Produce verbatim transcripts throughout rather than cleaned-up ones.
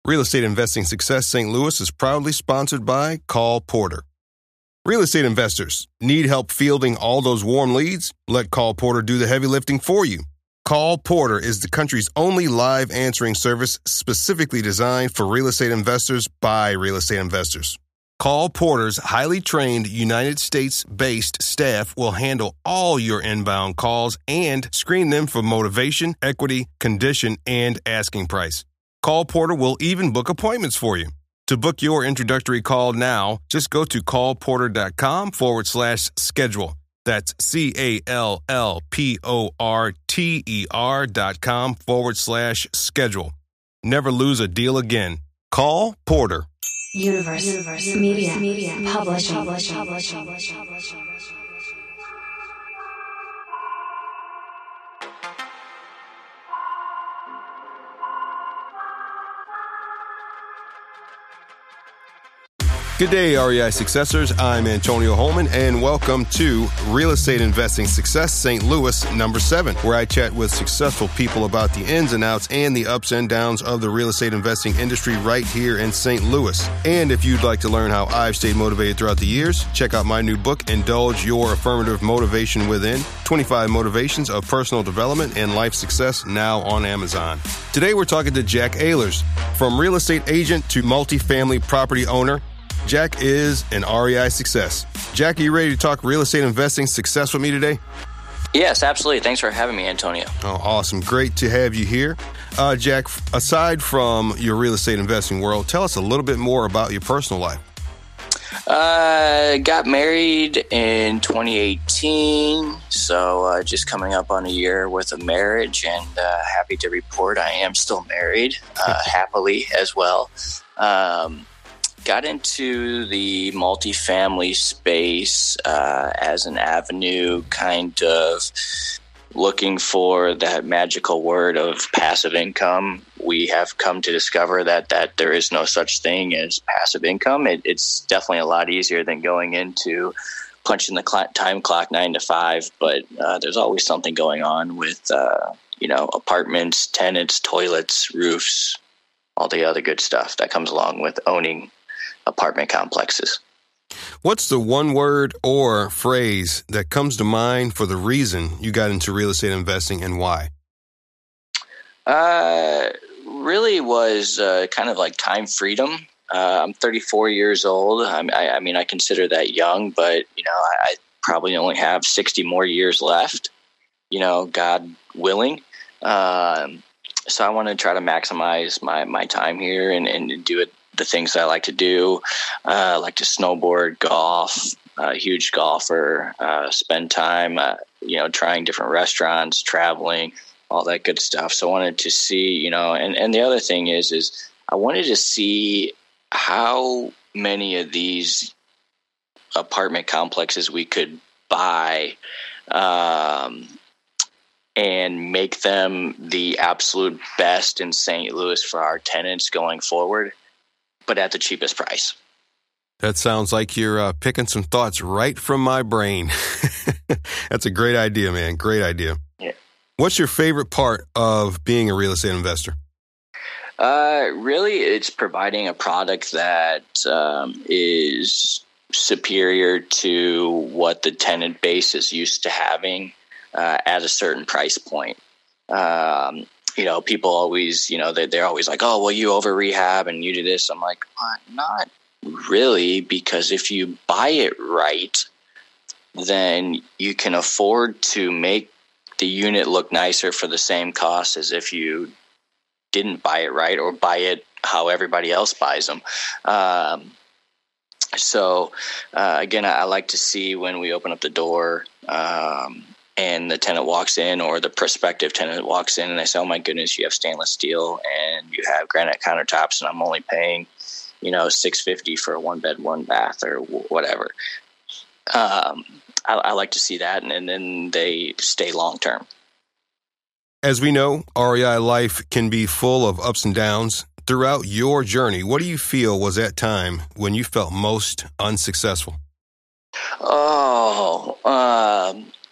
Real Estate Investing Success Saint Louis is proudly sponsored by Call Porter. Real estate investors, need help fielding all those warm leads? Let Call Porter do the heavy lifting for you. Call Porter is the country's only live answering service specifically designed for real estate investors by real estate investors. Call Porter's highly trained United States-based staff will handle all your inbound calls and screen them for motivation, equity, condition, and asking price. Call Porter will even book appointments for you. To book your introductory call now, just go to callporter.com forward slash schedule. That's C-A-L-L-P-O-R-T-E-R dot com forward slash schedule. Never lose a deal again. Call Porter. Universe, Universe Media, Media, Publishing. Publishing. Publishing. Publishing. Good day, R E I Successors. I'm Antonio Holman, and welcome to Real Estate Investing Success Saint Louis number seven, where I chat with successful people about the ins and outs and the ups and downs of the real estate investing industry right here in Saint Louis. And if you'd like to learn how I've stayed motivated throughout the years, check out my new book, Indulge Your Affirmative Motivation Within, twenty-five Motivations of Personal Development and Life Success, now on Amazon. Today, we're talking to Jack Ehlers. From real estate agent to multifamily property owner, Jack is an R E I success. Jack, are you ready to talk real estate investing success with me today? Yes, absolutely. Thanks for having me, Antonio. Oh, awesome. Great to have you here. Uh, Jack, aside from your real estate investing world, tell us a little bit more about your personal life. Uh, got married in twenty eighteen, so uh, just coming up on a year worth of marriage, and uh, happy to report I am still married, uh, happily as well. Um Got into the multifamily space uh, as an avenue, kind of looking for that magical word of passive income. We have come to discover that that there is no such thing as passive income. It, it's definitely a lot easier than going into punching the cl- time clock nine to five, but uh, there's always something going on with uh, you know apartments, tenants, toilets, roofs, all the other good stuff that comes along with owning apartment complexes. What's the one word or phrase that comes to mind for the reason you got into real estate investing and why? Uh, really was uh, kind of like time freedom. Uh, I'm thirty-four years old. I, I, I mean, I consider that young, but you know, I, I probably only have sixty more years left. You know, God willing. Um, so I want to try to maximize my my time here and, and do it. The things that I like to do, uh, I like to snowboard, golf, uh, huge golfer, uh, spend time, uh, you know, trying different restaurants, traveling, all that good stuff. So I wanted to see, you know, and, and the other thing is, is I wanted to see how many of these apartment complexes we could buy, um, and make them the absolute best in Saint Louis for our tenants going forward, but at the cheapest price. That sounds like you're uh, picking some thoughts right from my brain. That's a great idea, man. Great idea. Yeah. What's your favorite part of being a real estate investor? Uh, really, it's providing a product that um, is superior to what the tenant base is used to having uh, at a certain price point. Um, You know, people always, you know, they're, they're always like, oh, well, you over rehab and you do this. I'm like, uh, not really, because if you buy it right, then you can afford to make the unit look nicer for the same cost as if you didn't buy it right or buy it how everybody else buys them. Um, so, uh, again, I, I like to see when we open up the door, um, and the tenant walks in or the prospective tenant walks in and they say, oh my goodness, you have stainless steel and you have granite countertops and I'm only paying, you know, six hundred fifty dollars for a one bed, one bath or w- whatever. Um, I, I like to see that. And, and then they stay long-term. As we know, R E I life can be full of ups and downs. Throughout your journey, what do you feel was that time when you felt most unsuccessful? Oh, um,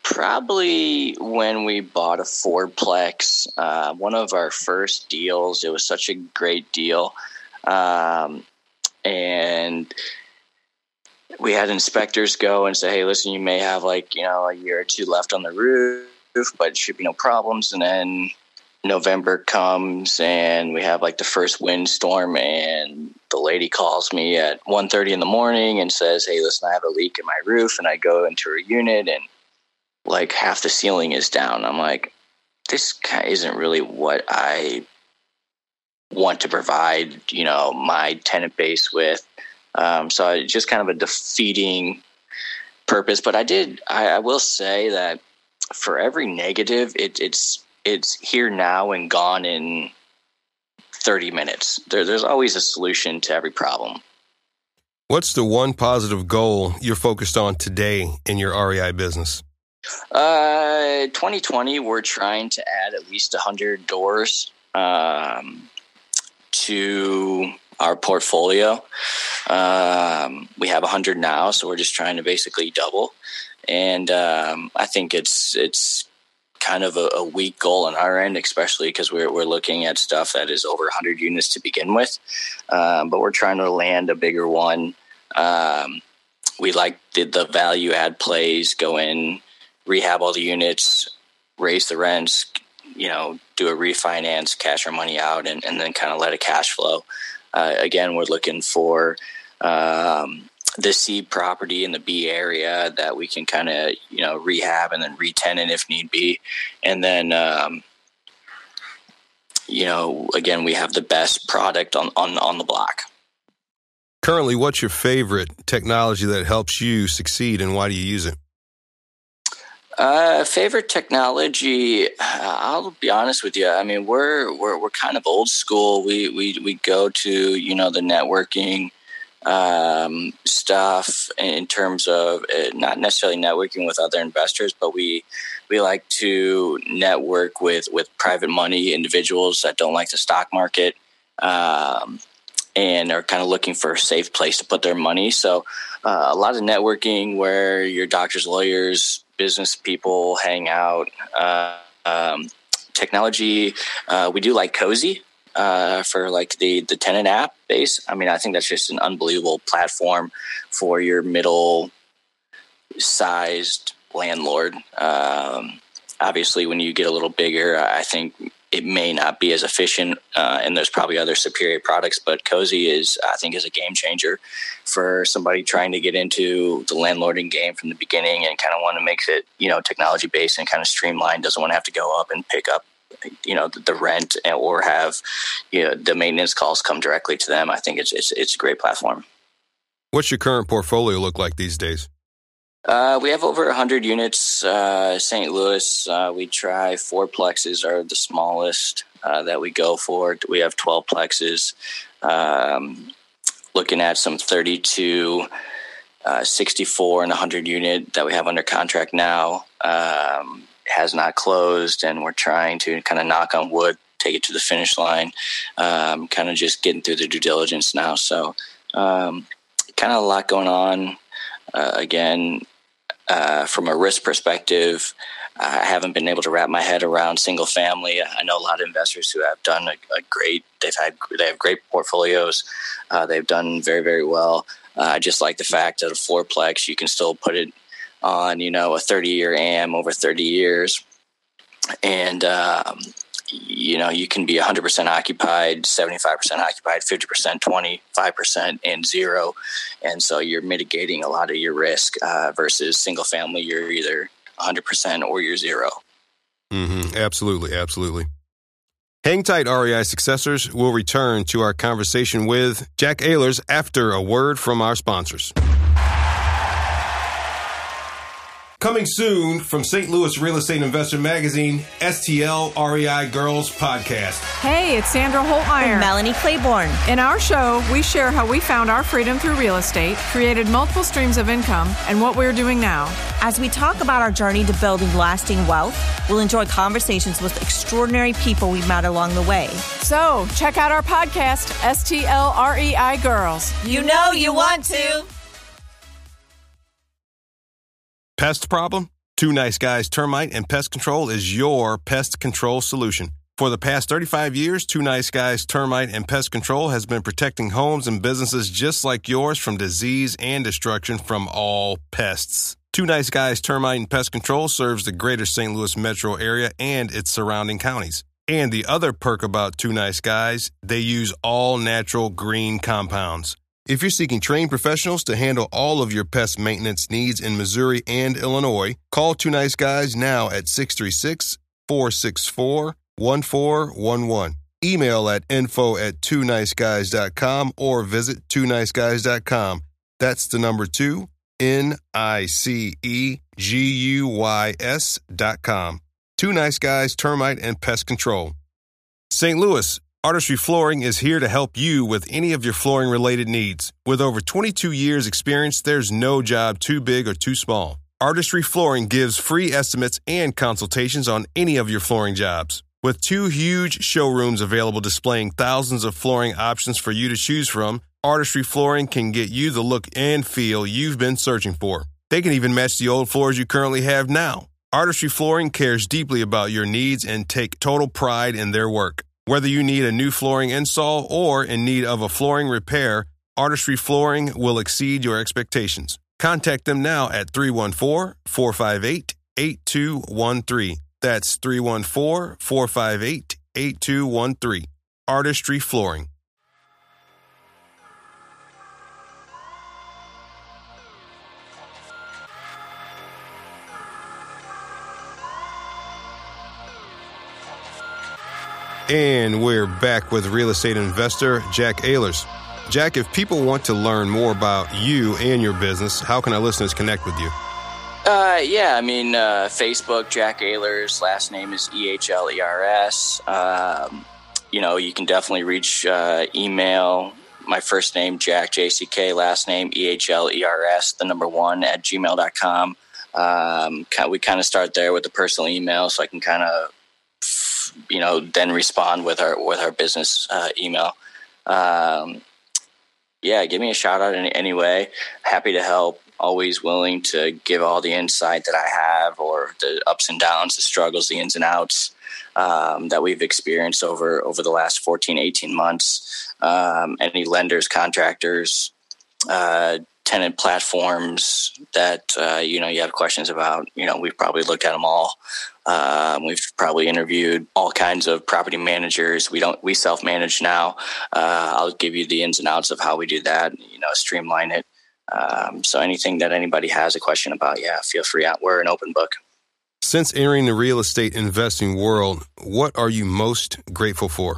Probably when we bought a fourplex, uh, one of our first deals. It was such a great deal. Um, and we had inspectors go and say, hey, listen, you may have like, you know, a year or two left on the roof, but it should be no problems. And then November comes and we have like the first windstorm, and the lady calls me at one thirty in the morning and says, hey, listen, I have a leak in my roof. And I go into her unit and like half the ceiling is down. I'm like, this isn't really what I want to provide, you know, my tenant base with. Um, so it's just kind of a defeating purpose. But I did, I, I will say that for every negative, it, it's, it's here now and gone in thirty minutes. There, there's always a solution to every problem. What's the one positive goal you're focused on today in your R E I business? Uh, twenty twenty, we're trying to add at least one hundred doors um, to our portfolio. Um, we have one hundred now, so we're just trying to basically double. And um, I think it's it's kind of a, a weak goal on our end, especially because we're we're looking at stuff that is over one hundred units to begin with. Um, but we're trying to land a bigger one. Um, we like the, the value add plays, go in, rehab all the units, raise the rents, you know, do a refinance, cash our money out, and, and then kind of let it cash flow. Uh, again, we're looking for um, the C property in the B area that we can kind of, you know, rehab and then re-tenant if need be. And then, um, you know, again, we have the best product on, on, on the block. Currently, what's your favorite technology that helps you succeed, and why do you use it? Uh, favorite technology, I'll be honest with you. I mean, we're, we're, we're kind of old school. We, we, we go to, you know, the networking, um, stuff in terms of uh, not necessarily networking with other investors, but we, we like to network with, with private money individuals that don't like the stock market, um, and are kind of looking for a safe place to put their money. So, uh, a lot of networking where your doctors, lawyers, business people hang out. Uh, um, technology, uh, we do like Cozy uh, for like the, the tenant app base. I mean, I think that's just an unbelievable platform for your middle sized landlord. Um, obviously, when you get a little bigger, I think it may not be as efficient, uh, and there's probably other superior products, but Cozy is, I think, is a game changer for somebody trying to get into the landlording game from the beginning and kind of want to make it, you know, technology based and kind of streamlined, doesn't want to have to go up and pick up, you know, the, the rent or have, you know, the maintenance calls come directly to them. I think it's, it's, it's a great platform. What's your current portfolio look like these days? Uh, we have over one hundred units. Uh, Saint Louis, uh, we try fourplexes are the smallest uh, that we go for. We have twelve plexes. Um, looking at some thirty-two, uh, sixty-four, and one hundred unit that we have under contract now. Um, has not closed, and we're trying to kind of knock on wood, take it to the finish line. Um, kind of just getting through the due diligence now. So um, kind of a lot going on. Uh, again, Uh, from a risk perspective, I haven't been able to wrap my head around single family. I know a lot of investors who have done a, a great, they've had, they have great portfolios. Uh, they've done very, very well. Uh, I just like the fact that a fourplex, you can still put it on, you know, a thirty year A M over thirty years. And, um, you know, you can be one hundred percent occupied, seventy-five percent occupied, fifty percent, twenty-five percent, and zero. And so you're mitigating a lot of your risk uh, versus single family. You're either one hundred percent or you're zero. Mm-hmm. Absolutely. Absolutely. Hang tight, R E I successors. We'll return to our conversation with Jack Ehlers after a word from our sponsors. Coming soon from Saint Louis Real Estate Investor Magazine, S T L R E I Girls Podcast. Hey, it's Sandra Holtmeyer. And Melanie Claiborne. In our show, we share how we found our freedom through real estate, created multiple streams of income, and what we're doing now. As we talk about our journey to building lasting wealth, we'll enjoy conversations with extraordinary people we've met along the way. So, check out our podcast, S T L R E I Girls. You know you want to. Pest problem? Two Nice Guys Termite and Pest Control is your pest control solution. For the past thirty-five years, Two Nice Guys Termite and Pest Control has been protecting homes and businesses just like yours from disease and destruction from all pests. Two Nice Guys Termite and Pest Control serves the greater Saint Louis metro area and its surrounding counties. And the other perk about Two Nice Guys, they use all natural green compounds. If you're seeking trained professionals to handle all of your pest maintenance needs in Missouri and Illinois, call Two Nice Guys now at six three six, four six four, one four one one. Email at info at two nice guys dot com or visit two nice guys dot com. That's the number two, N I C E G U Y S dot com. Two Nice Guys Termite and Pest Control. Saint Louis, Artistry Flooring is here to help you with any of your flooring-related needs. With over twenty-two years experience, there's no job too big or too small. Artistry Flooring gives free estimates and consultations on any of your flooring jobs. With two huge showrooms available displaying thousands of flooring options for you to choose from, Artistry Flooring can get you the look and feel you've been searching for. They can even match the old floors you currently have now. Artistry Flooring cares deeply about your needs and take total pride in their work. Whether you need a new flooring install or in need of a flooring repair, Artistry Flooring will exceed your expectations. Contact them now at three one four, four five eight, eight two one three. That's three one four, four five eight, eight two one three. Artistry Flooring. And we're back with real estate investor Jack Ahlers. Jack, if people want to learn more about you and your business, how can our listeners connect with you? Uh, yeah, I mean, uh, Facebook, Jack Ahlers, last name is E H L E R S. Um, you know, you can definitely reach uh, email, my first name, Jack, J C K, last name, E H L E R S, the number one at gmail dot com. Um, we kind of start there with the personal email, so I can kind of, you know, then respond with our with our business uh, email. Um, yeah, give me a shout out in any way. Happy to help. Always willing to give all the insight that I have, or the ups and downs, the struggles, the ins and outs um, that we've experienced over over the last fourteen, eighteen months. Um, any lenders, contractors, uh, tenant platforms that uh, you know you have questions about. You know, we've probably looked at them all. Um, we've probably interviewed all kinds of property managers. We don't, we self-manage now. Uh, I'll give you the ins and outs of how we do that, you know, streamline it. Um, so anything that anybody has a question about, yeah, feel free out. We're an open book. Since entering the real estate investing world, what are you most grateful for?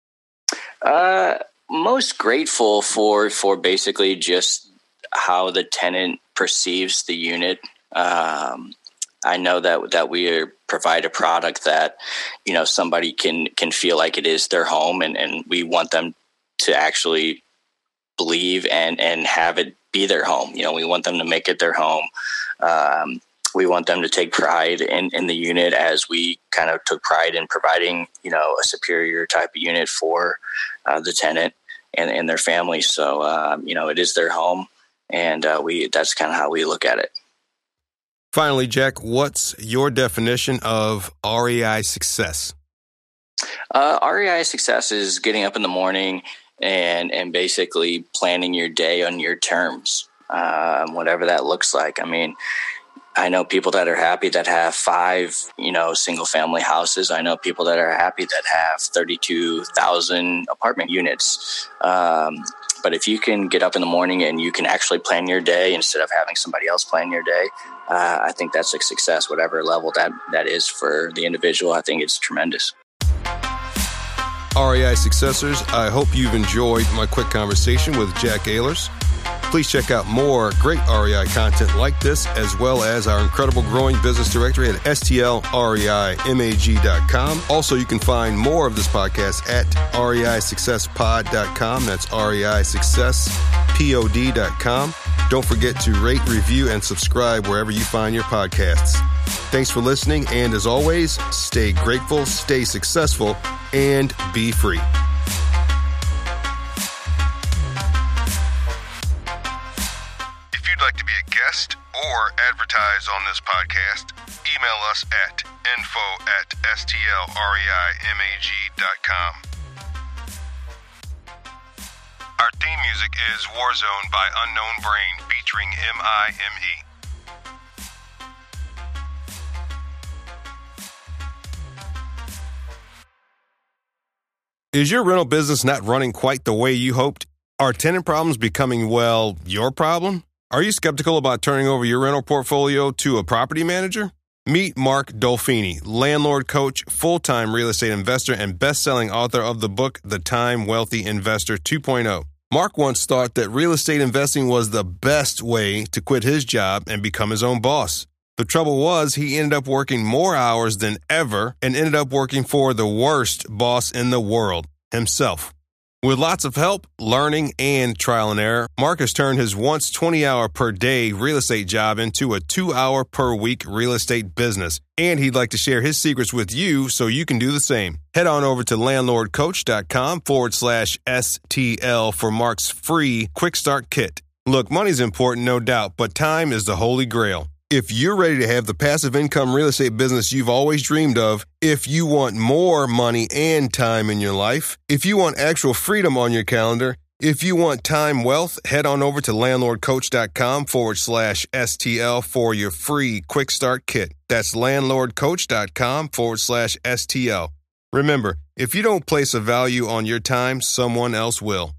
Uh, most grateful for, for basically just how the tenant perceives the unit. Um, I know that that we are, provide a product that, you know, somebody can can feel like it is their home, and, and we want them to actually believe and, and have it be their home. You know, we want them to make it their home. Um, we want them to take pride in, in the unit, as we kind of took pride in providing, you know, a superior type of unit for uh, the tenant and, and their family. So, um, you know, it is their home, and uh, we that's kind of how we look at it. Finally, Jack, what's your definition of R E I success? Uh, R E I success is getting up in the morning and and basically planning your day on your terms, um, whatever that looks like. I mean, I know people that are happy that have five, you know, single family houses. I know people that are happy that have thirty-two thousand apartment units. Um, but if you can get up in the morning and you can actually plan your day instead of having somebody else plan your day, uh, I think that's a success, whatever level that, that is for the individual. I think it's tremendous. R E I Successors, I hope you've enjoyed my quick conversation with Jack Ahlers. Please check out more great R E I content like this, as well as our incredible growing business directory at S T L R E I mag dot com. Also, you can find more of this podcast at R E I success pod dot com. That's R E I success pod dot com. Don't forget to rate, review, and subscribe wherever you find your podcasts. Thanks for listening, and as always, stay grateful, stay successful, and be free. If you'd like to be a guest or advertise on this podcast, email us at info at strreimag dot com. Our theme music is Warzone by Unknown Brain featuring M I M E. Is your rental business not running quite the way you hoped? Are tenant problems becoming, well, your problem? Are you skeptical about turning over your rental portfolio to a property manager? Meet Mark Dolfini, landlord coach, full-time real estate investor, and best-selling author of the book, The Time Wealthy Investor two point oh. Mark once thought that real estate investing was the best way to quit his job and become his own boss. The trouble was he ended up working more hours than ever and ended up working for the worst boss in the world, himself. With lots of help, learning, and trial and error, Mark has turned his once twenty-hour per day real estate job into a two-hour per week real estate business. And he'd like to share his secrets with you so you can do the same. Head on over to landlordcoach.com forward slash STL for Mark's free quick start kit. Look, money's important, no doubt, but time is the holy grail. If you're ready to have the passive income real estate business you've always dreamed of, if you want more money and time in your life, if you want actual freedom on your calendar, if you want time wealth, head on over to landlordcoach.com forward slash STL for your free quick start kit. That's landlordcoach.com forward slash STL. Remember, if you don't place a value on your time, someone else will.